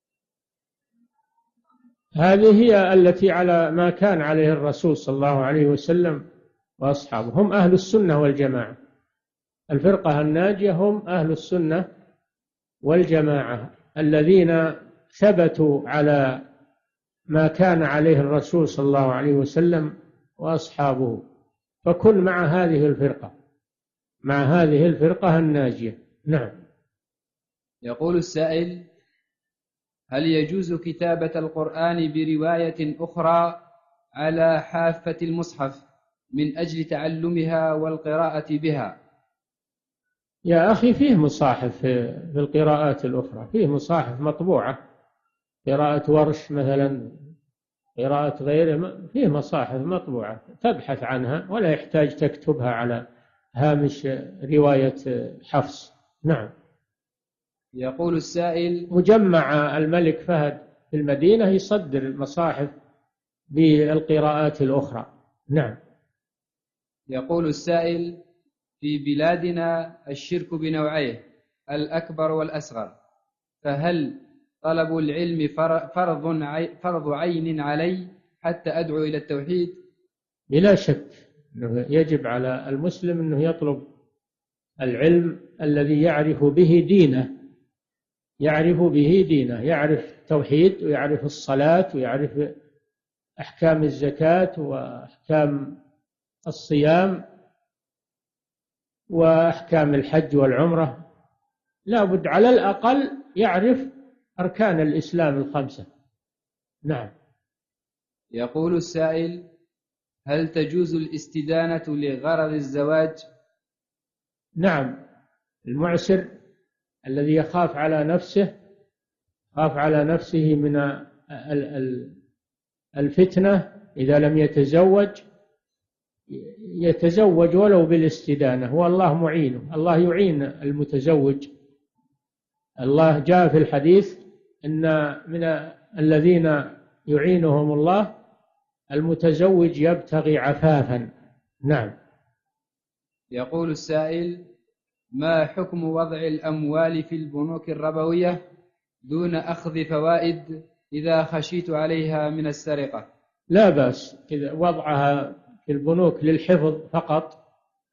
هذه هي التي على ما كان عليه الرسول صلى الله عليه وسلم وأصحابه، هم أهل السنة والجماعة. الفرقة الناجية هم أهل السنة والجماعة الذين ثبتوا على ما كان عليه الرسول صلى الله عليه وسلم وأصحابه. فكن مع هذه الفرقة، مع هذه الفرقة الناجية. نعم. يقول السائل: هل يجوز كتابة القرآن برواية أخرى على حافة المصحف من أجل تعلمها والقراءة بها؟ يا أخي فيه مصاحف في القراءات الأخرى، فيه مصاحف مطبوعة، قراءة ورش مثلا، قراءة غيره، فيه مصاحف مطبوعة تبحث عنها ولا يحتاج تكتبها على هامش رواية حفص. نعم. يقول السائل: مجمع الملك فهد في المدينة يصدر المصاحف بالقراءات الأخرى. نعم. يقول السائل: في بلادنا الشرك بنوعيه، الأكبر والأصغر، فهل طلب العلم فرض فرض عين علي حتى أدعو إلى التوحيد؟ بلا شك أنه يجب على المسلم أنه يطلب العلم الذي يعرف به دينه، يعرف به دينه، يعرف التوحيد ويعرف الصلاة ويعرف أحكام الزكاة وأحكام الصيام وأحكام الحج والعمرة. لا بد على الأقل يعرف أركان الإسلام الخمسة. نعم. يقول السائل: هل تجوز الاستدانة لغرض الزواج؟ نعم. المعسر الذي يخاف على نفسه خاف على نفسه من الفتنة إذا لم يتزوج يتزوج ولو بالاستدانة، والله معينه، الله يعين المتزوج. الله جاء في الحديث أن من الذين يعينهم الله المتزوج يبتغي عفافا. نعم. يقول السائل: ما حكم وضع الأموال في البنوك الربوية دون أخذ فوائد إذا خشيت عليها من السرقة؟ لا بأس إذا وضعها في البنوك للحفظ فقط،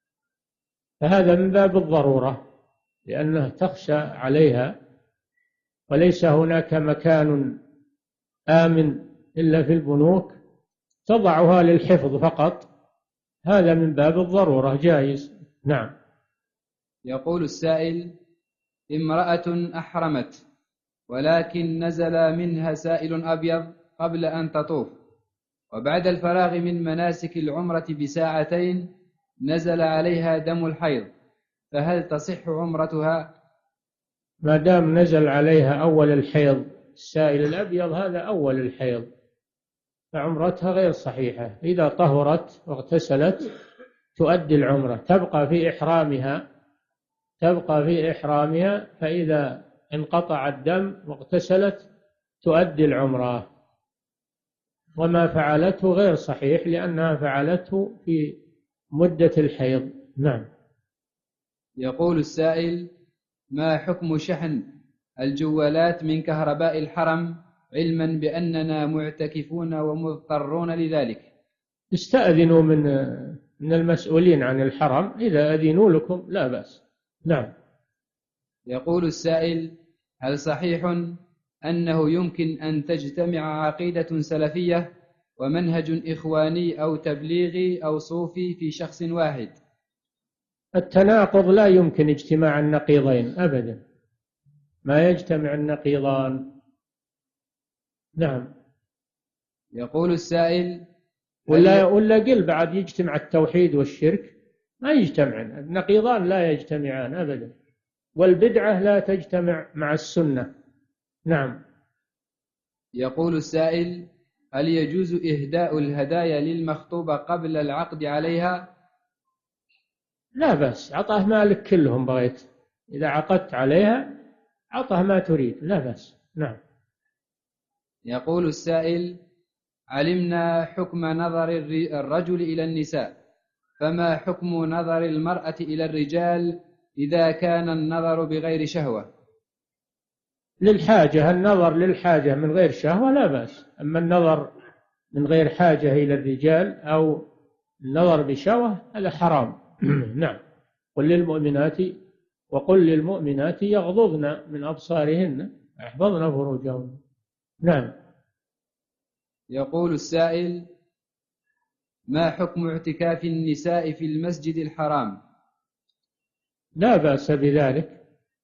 فهذا من باب الضرورة، لأنه تخشى عليها وليس هناك مكان آمن إلا في البنوك، تضعها للحفظ فقط، هذا من باب الضرورة جائز. نعم. يقول السائل: امرأة أحرمت ولكن نزل منها سائل أبيض قبل أن تطوف، وبعد الفراغ من مناسك العمرة بساعتين نزل عليها دم الحيض، فهل تصح عمرتها؟ ما دام نزل عليها أول الحيض، السائل الأبيض هذا أول الحيض، فعمرتها غير صحيحة. إذا طهرت واغتسلت تؤدي العمرة، تبقى في إحرامها تبقى في إحرامها فإذا انقطع الدم واغتسلت تؤدي العمرة. وما فعلته غير صحيح لأنها فعلته في مدة الحيض. نعم. يقول السائل: ما حكم شحن الجوالات من كهرباء الحرم علما بأننا معتكفون ومضطرون لذلك؟ استأذنوا من من المسؤولين عن الحرم، إذا أذنوا لكم لا بأس. نعم. يقول السائل: هل صحيح أنه يمكن أن تجتمع عقيدة سلفية ومنهج إخواني أو تبليغي أو صوفي في شخص واحد؟ التناقض لا يمكن اجتماع النقيضين أبدا، ما يجتمع النقيضان. نعم. يقول السائل: ولا ولا قل بعد يجتمع التوحيد والشرك؟ ما يجتمعان، النقيضان لا يجتمعان أبدا، والبدعة لا تجتمع مع السنة. نعم. يقول السائل: هل يجوز إهداء الهدايا للمخطوبة قبل العقد عليها؟ لا بأس، عطاه مالك كلهم بغيت، إذا عقدت عليها عطاه ما تريد، لا بأس. نعم. يقول السائل: علمنا حكم نظر الرجل إلى النساء، فما حكم نظر المرأة إلى الرجال إذا كان النظر بغير شهوة؟ للحاجة، النظر للحاجة من غير شهوة لا بأس، أما النظر من غير حاجة إلى الرجال أو النظر بشهوة هذا حرام. نعم. قل للمؤمنات وقل للمؤمنات يغضضن من أبصارهن يحفظن فروجهن. نعم. يقول السائل: ما حكم اعتكاف النساء في المسجد الحرام؟ لا بأس بذلك،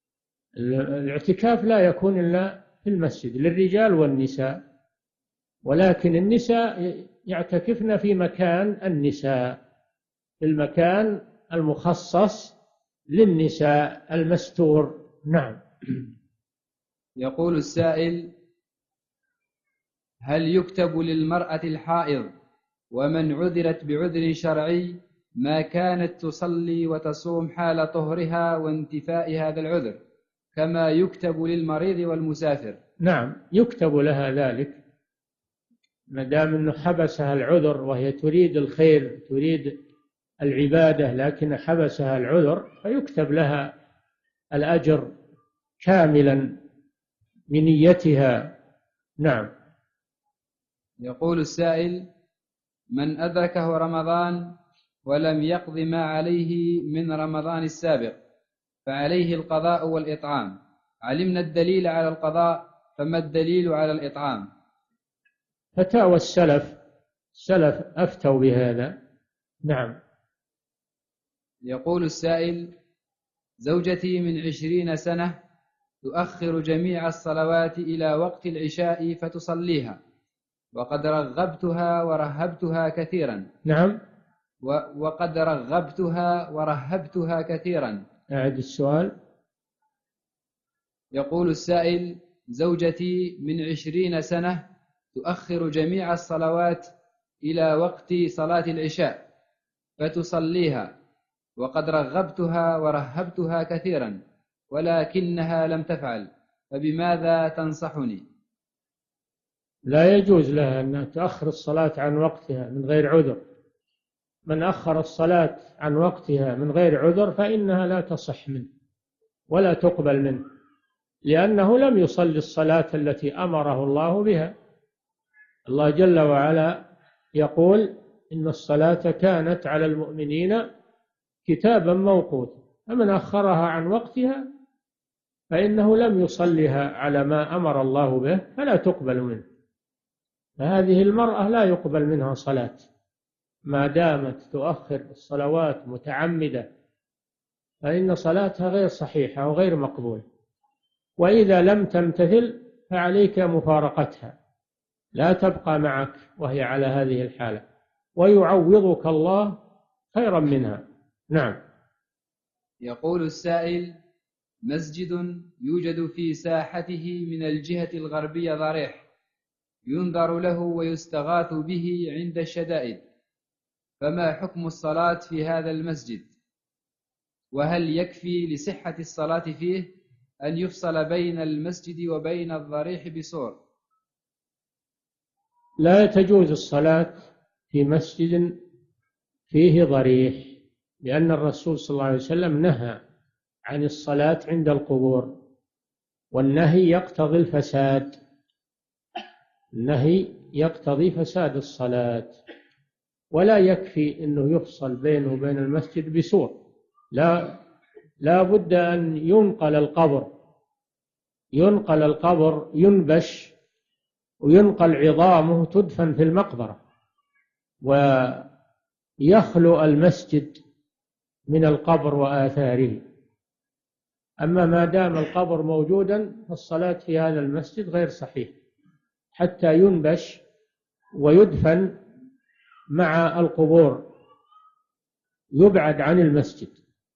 الاعتكاف لا يكون إلا في المسجد للرجال والنساء، ولكن النساء يعتكفن في مكان النساء، في المكان المخصص للنساء المستور. نعم. يقول السائل: هل يكتب للمرأة الحائض ومن عذرت بعذر شرعي ما كانت تصلي وتصوم حال طهرها وانتفاء هذا العذر كما يكتب للمريض والمسافر؟ نعم، يكتب لها ذلك ما دام أنه حبسها العذر وهي تريد الخير تريد العبادة لكن حبسها العذر، فيكتب لها الأجر كاملا بنيتها. نعم. يقول السائل: من أدركه رمضان ولم يقض ما عليه من رمضان السابق فعليه القضاء والإطعام. علمنا الدليل على القضاء، فما الدليل على الإطعام؟ فتاوى السلف، السلف أفتوا بهذا. نعم. يقول السائل: زوجتي من عشرين سنة تؤخر جميع الصلوات إلى وقت العشاء فتصليها، وقد رغبتها ورهبتها كثيرا. نعم. وقد رغبتها ورهبتها كثيرا. أعد السؤال. يقول السائل: زوجتي من عشرين سنة تؤخر جميع الصلوات إلى وقت صلاة العشاء فتصليها، وقد رغبتها ورهبتها كثيرا، ولكنها لم تفعل، فبماذا تنصحني؟ لا يجوز لها أن تؤخر الصلاة عن وقتها من غير عذر. من أخر الصلاة عن وقتها من غير عذر فإنها لا تصح منه ولا تقبل منه، لأنه لم يصلي الصلاة التي أمره الله بها. الله جل وعلا يقول: إن الصلاة كانت على المؤمنين كتابا موقوتا، فمن أخرها عن وقتها فإنه لم يصلها على ما أمر الله به فلا تقبل منه. فهذه المرأة لا يقبل منها صلاة ما دامت تؤخر الصلوات متعمدة، فإن صلاتها غير صحيحة وغير مقبولة. وإذا لم تمتثل فعليك مفارقتها، لا تبقى معك وهي على هذه الحالة، ويعوضك الله خيرا منها. نعم. يقول السائل: مسجد يوجد في ساحته من الجهة الغربية ضريح، ينظر له ويستغاث به عند الشدائد، فما حكم الصلاة في هذا المسجد؟ وهل يكفي لصحة الصلاة فيه أن يفصل بين المسجد وبين الضريح بسور؟ لا تجوز الصلاة في مسجد فيه ضريح، لأن الرسول صلى الله عليه وسلم نهى عن الصلاة عند القبور، والنهي يقتضي الفساد. النهي يقتضي فساد الصلاة، ولا يكفي أنه يفصل بينه وبين المسجد بسور. لا لا بد أن ينقل القبر، ينقل القبر ينبش وينقل عظامه تدفن في المقبرة، ويخلو المسجد من القبر وآثاره. أما ما دام القبر موجودا فالصلاة في هذا المسجد غير صحيح حتى ينبش ويدفن مع القبور، يبعد عن المسجد،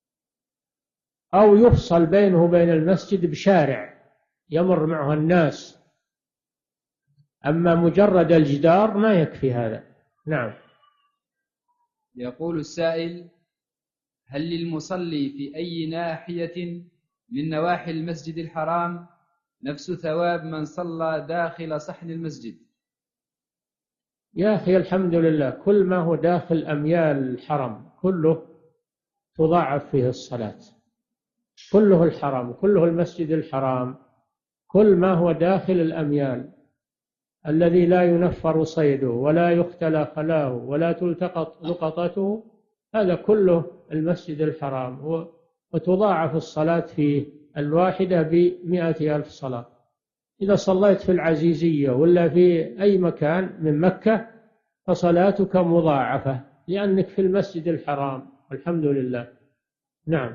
أو يفصل بينه وبين المسجد بشارع يمر معه الناس. أما مجرد الجدار ما يكفي هذا. نعم. يقول السائل: هل للمصلي في أي ناحية من نواحي المسجد الحرام نفس ثواب من صلى داخل صحن المسجد؟ يا أخي الحمد لله، كل ما هو داخل أميال الحرم كله تضاعف فيه الصلاة، كله الحرم، كله المسجد الحرام، كل ما هو داخل الأميال الذي لا ينفر صيده ولا يختلى خلاه ولا تلتقط لقطته، هذا كله المسجد الحرام، وتضاعف الصلاة فيه الواحدة بمئة ألف صلاة. إذا صليت في العزيزية ولا في أي مكان من مكة فصلاتك مضاعفة لأنك في المسجد الحرام، والحمد لله. نعم.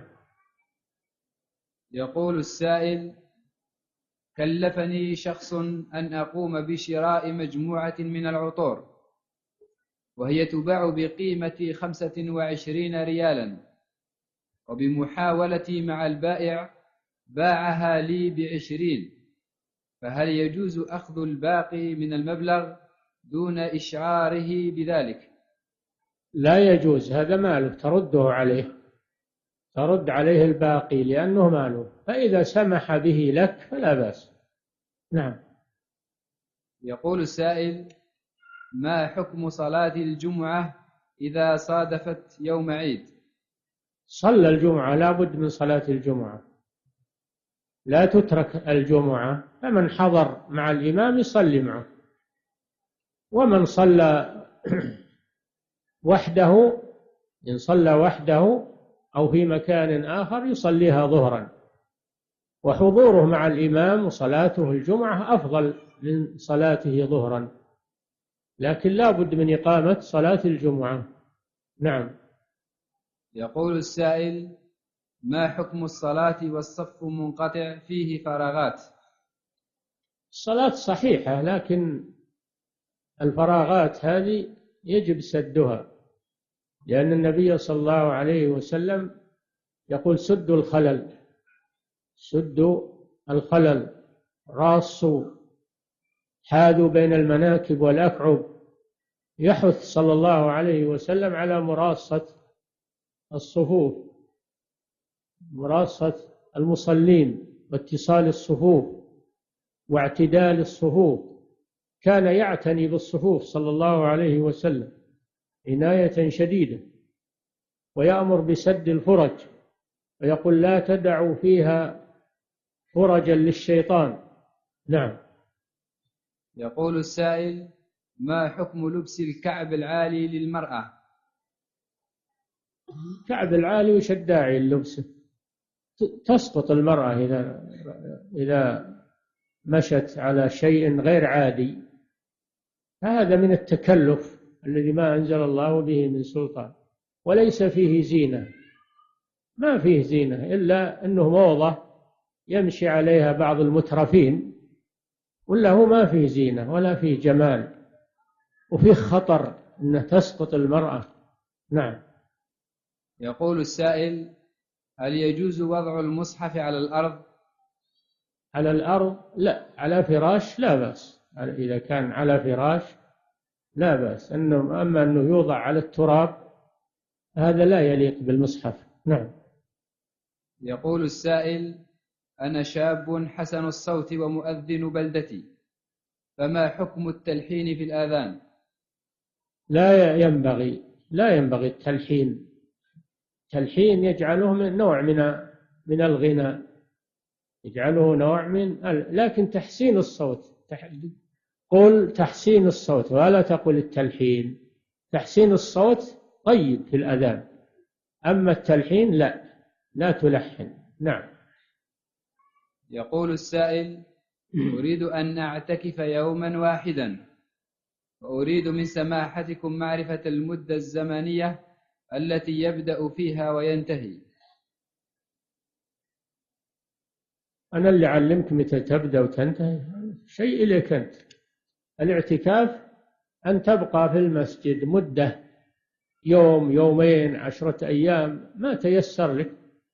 يقول السائل: كلفني شخص أن أقوم بشراء مجموعة من العطور، وهي تباع بقيمة خمسة وعشرين ريالا، وبمحاولتي مع البائع باعها لي بعشرين، فهل يجوز أخذ الباقي من المبلغ دون إشعاره بذلك؟ لا يجوز، هذا ماله ترده عليه، ترد عليه الباقي لأنه ماله، فإذا سمح به لك فلا بأس. نعم. يقول السائل: ما حكم صلاة الجمعة إذا صادفت يوم عيد؟ صلى الجمعة، لا بد من صلاة الجمعة، لا تترك الجمعة، فمن حضر مع الإمام يصلي معه، ومن صلى وحده إن صلى وحده أو في مكان آخر يصليها ظهرا، وحضوره مع الإمام وصلاته الجمعة أفضل من صلاته ظهرا، لكن لا بد من إقامة صلاة الجمعة. نعم. يقول السائل: ما حكم الصلاة والصف منقطع فيه فراغات؟ الصلاة صحيحة، لكن الفراغات هذه يجب سدها، لأن النبي صلى الله عليه وسلم يقول: سدوا الخلل، سدوا الخلل، راصوا، حاذوا بين المناكب والأكعب. يحث صلى الله عليه وسلم على مراصة الصفوف، مراصة المصلين، واتصال الصفوف واعتدال الصفوف. كان يعتني بالصفوف صلى الله عليه وسلم عناية شديدة، ويأمر بسد الفرج، ويقول: لا تدعوا فيها فرجا للشيطان. نعم. يقول السائل: ما حكم لبس الكعب العالي للمرأة؟ الكعب العالي وش الداعي للبسه؟ تسقط المرأة إذا إذا مشت على شيء غير عادي، هذا من التكلف الذي ما أنزل الله به من سلطان، وليس فيه زينة، ما فيه زينة إلا أنه موضة يمشي عليها بعض المترفين، ولا هو ما فيه زينة ولا فيه جمال، وفيه خطر أنه تسقط المرأة. نعم. يقول السائل: هل يجوز وضع المصحف على الأرض؟ على الأرض لا، على فراش لا بأس، إذا كان على فراش لا بأس، أنه أما أنه يوضع على التراب هذا لا يليق بالمصحف. نعم. يقول السائل: أنا شاب حسن الصوت ومؤذن بلدتي، فما حكم التلحين في الآذان؟ لا ينبغي لا ينبغي التلحين. التلحين يجعله من نوع من من الغناء، يجعله نوع من، لكن تحسين الصوت، قل تحسين الصوت ولا تقل التلحين. تحسين الصوت طيب في الأذان، أما التلحين لا، لا تلحن. نعم. يقول السائل: أريد أن أعتكف يوما واحدا، وأريد من سماحتكم معرفة المدة الزمنية التي يبدأ فيها وينتهي. أنا اللي علمك متى تبدأ وتنتهي، شيء إليك أنت. الاعتكاف أن تبقى في المسجد مدة يوم، يومين، عشرة أيام، ما تيسر لك.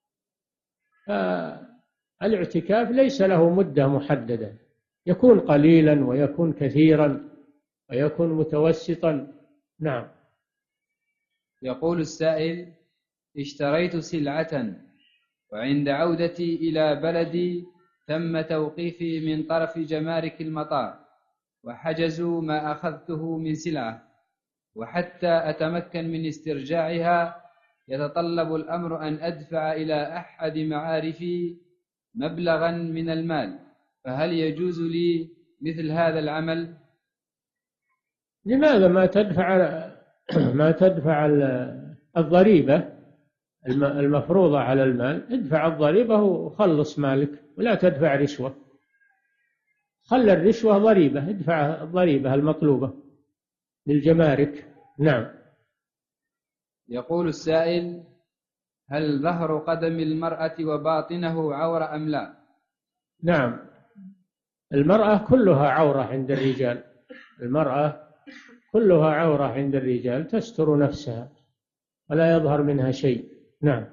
الاعتكاف ليس له مدة محددة، يكون قليلا ويكون كثيرا ويكون متوسطا. نعم. يقول السائل: اشتريت سلعة، وعند عودتي إلى بلدي تم توقيفي من طرف جمارك المطار، وحجزوا ما أخذته من سلعة، وحتى أتمكن من استرجاعها يتطلب الأمر أن أدفع إلى أحد معارفي مبلغا من المال، فهل يجوز لي مثل هذا العمل؟ لماذا ما تدفع ما تدفع الضريبة المفروضة على المال؟ ادفع الضريبة وخلص مالك، ولا تدفع رشوة. خلى الرشوة ضريبة، ادفع الضريبة المطلوبة للجمارك. نعم. يقول السائل: هل ظهر قدم المرأة وباطنه عورة أم لا؟ نعم، المرأة كلها عورة عند الرجال، المرأة كلها عورة عند الرجال، تستر نفسها ولا يظهر منها شيء. نعم.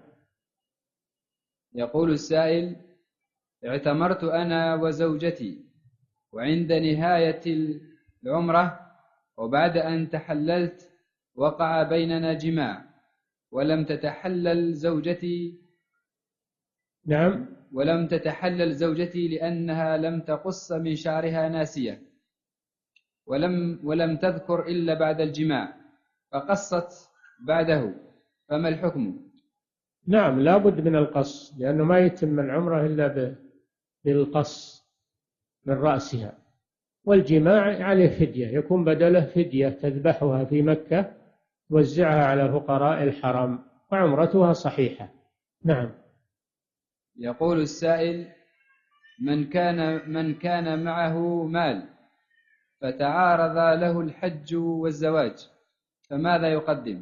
يقول السائل: اعتمرت أنا وزوجتي، وعند نهاية العمرة وبعد أن تحللت وقع بيننا جماع، ولم تتحلل زوجتي نعم ولم تتحلل زوجتي لأنها لم تقص من شعرها ناسية، ولم ولم تذكر إلا بعد الجماع، فقصت بعده، فما الحكم؟ نعم، لا بد من القص، لأنه ما يتم العمرة إلا بالقص من رأسها. والجماع عليه فدية، يكون بدله فدية تذبحها في مكة توزعها على فقراء الحرم، وعمرتها صحيحة. نعم. يقول السائل: من كان من كان معه مال فتعارض له الحج والزواج فماذا يقدم؟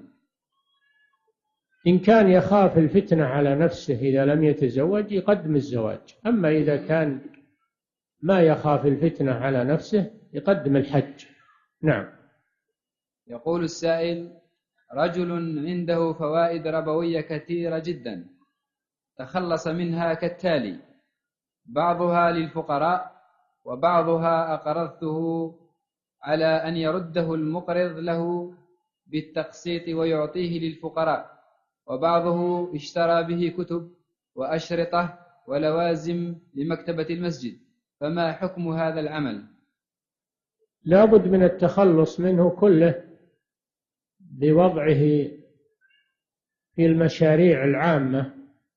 إن كان يخاف الفتنة على نفسه إذا لم يتزوج يقدم الزواج، أما إذا كان ما يخاف الفتنة على نفسه يقدم الحج. نعم. يقول السائل: رجل عنده فوائد ربوية كثيرة جدا تخلص منها كالتالي: بعضها للفقراء وبعضها أقرضته على أن يرده المقرض له بالتقسيط ويعطيه للفقراء، وبعضه اشترى به كتب وأشرطة ولوازم لمكتبة المسجد، فما حكم هذا العمل؟ لا بد من التخلص منه كله بوضعه في المشاريع العامة،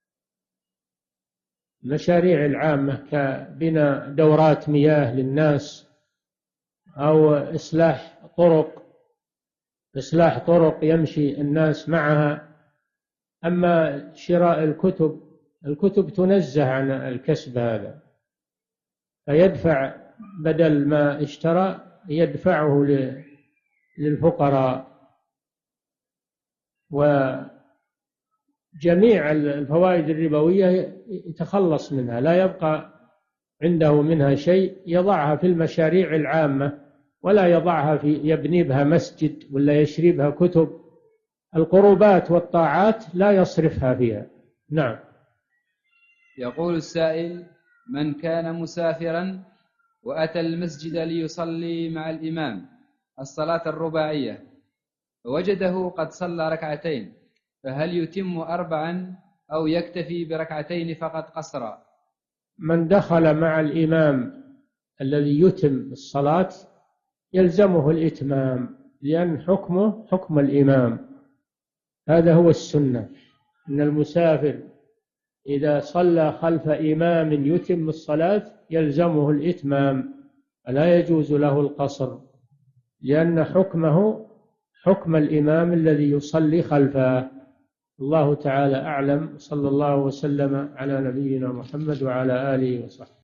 المشاريع العامة كبناء دورات مياه للناس، أو إصلاح طرق إصلاح طرق يمشي الناس معها. أما شراء الكتب الكتب تنزه عن الكسب هذا، فيدفع بدل ما اشترى يدفعه للفقراء. وجميع الفوائد الربوية يتخلص منها، لا يبقى عنده منها شيء، يضعها في المشاريع العامة، ولا يضعها في يبني بها مسجد ولا يشري بها كتب. القربات والطاعات لا يصرفها فيها. نعم. يقول السائل: من كان مسافرا وأتى المسجد ليصلي مع الإمام الصلاة الرباعية ووجده قد صلى ركعتين، فهل يتم أربعا أو يكتفي بركعتين فقط قصرا؟ من دخل مع الإمام الذي يتم الصلاة يلزمه الإتمام، لأن حكمه حكم الإمام. هذا هو السنة، أن المسافر إذا صلى خلف إمام يتم الصلاة يلزمه الإتمام، فلا يجوز له القصر، لأن حكمه حكم الإمام الذي يصلي خلفه. الله تعالى أعلم، صلى الله وسلم على نبينا محمد وعلى آله وصحبه.